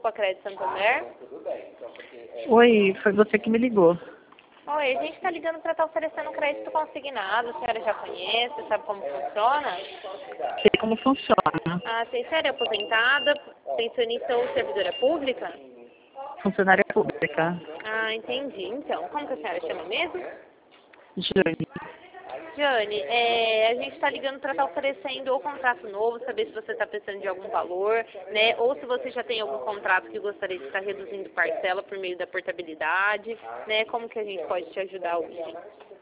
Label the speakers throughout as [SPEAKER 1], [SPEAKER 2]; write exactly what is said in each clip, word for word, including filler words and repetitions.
[SPEAKER 1] Copa Crédito Santander.
[SPEAKER 2] Oi, foi você que me ligou.
[SPEAKER 1] Oi, a gente está ligando para estar oferecendo crédito consignado. A senhora já conhece, sabe como funciona?
[SPEAKER 2] Sei como funciona.
[SPEAKER 1] Ah, a senhora é aposentada, pensionista ou servidora pública?
[SPEAKER 2] Funcionária pública.
[SPEAKER 1] Ah, entendi. Então, como que a senhora chama mesmo?
[SPEAKER 2] Jane.
[SPEAKER 1] Jane, é, a gente está ligando para estar oferecendo ou contrato novo, saber se você está precisando de algum valor, né? Ou se você já tem algum contrato que gostaria de estar reduzindo parcela por meio da portabilidade, né? Como que a gente pode te ajudar hoje?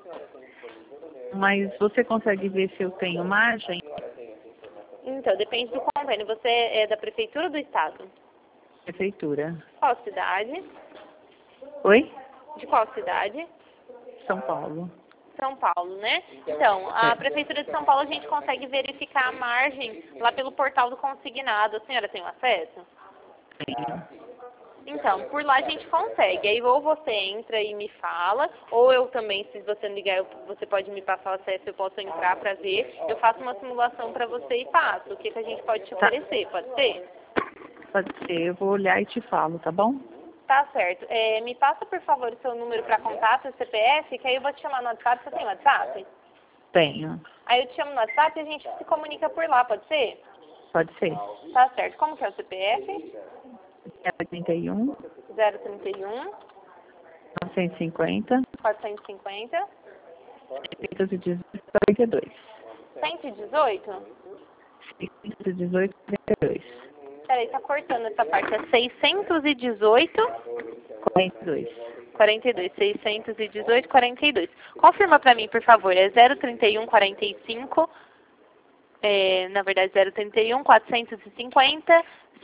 [SPEAKER 2] Mas você consegue ver se eu tenho margem?
[SPEAKER 1] Então, depende do convênio. Você é da prefeitura ou do estado?
[SPEAKER 2] Prefeitura.
[SPEAKER 1] Qual cidade?
[SPEAKER 2] Oi?
[SPEAKER 1] De qual cidade?
[SPEAKER 2] São Paulo.
[SPEAKER 1] São Paulo, né? Então, a Prefeitura de São Paulo a gente consegue verificar a margem lá pelo portal do consignado. A senhora tem acesso?
[SPEAKER 2] Tenho.
[SPEAKER 1] Então, por lá a gente consegue. Aí ou você entra e me fala, ou eu também, se você me ligar, eu- você pode me passar o acesso, eu posso entrar para ver. Eu faço uma simulação para você e passo. O que, que a gente pode te
[SPEAKER 2] Tá.
[SPEAKER 1] oferecer? Pode ser?
[SPEAKER 2] Pode ser, eu vou olhar e te falo, tá bom?
[SPEAKER 1] Tá certo. É, me passa, por favor, o seu número para contato, o C P F, que aí eu vou te chamar no WhatsApp. Você tem WhatsApp?
[SPEAKER 2] Tenho.
[SPEAKER 1] Aí eu te chamo no WhatsApp e a gente se comunica por lá, pode ser?
[SPEAKER 2] Pode ser.
[SPEAKER 1] Tá certo. Como que é o C P F?
[SPEAKER 2] zero trinta e um,
[SPEAKER 1] zero trinta e um,
[SPEAKER 2] novecentos e cinquenta,
[SPEAKER 1] quatrocentos e cinquenta,
[SPEAKER 2] seiscentos e dezoito, quarenta e dois.
[SPEAKER 1] cento e dezoito?
[SPEAKER 2] seiscentos e dezoito, quarenta e dois.
[SPEAKER 1] Peraí, tá cortando essa parte. É seiscentos e dezoito,
[SPEAKER 2] quarenta e dois.
[SPEAKER 1] quarenta e dois. seiscentos e dezoito, quarenta e dois. Confirma pra mim, por favor. É zero trinta e um, quarenta e cinco. É, na verdade, zero trinta e um, quatrocentos e cinquenta.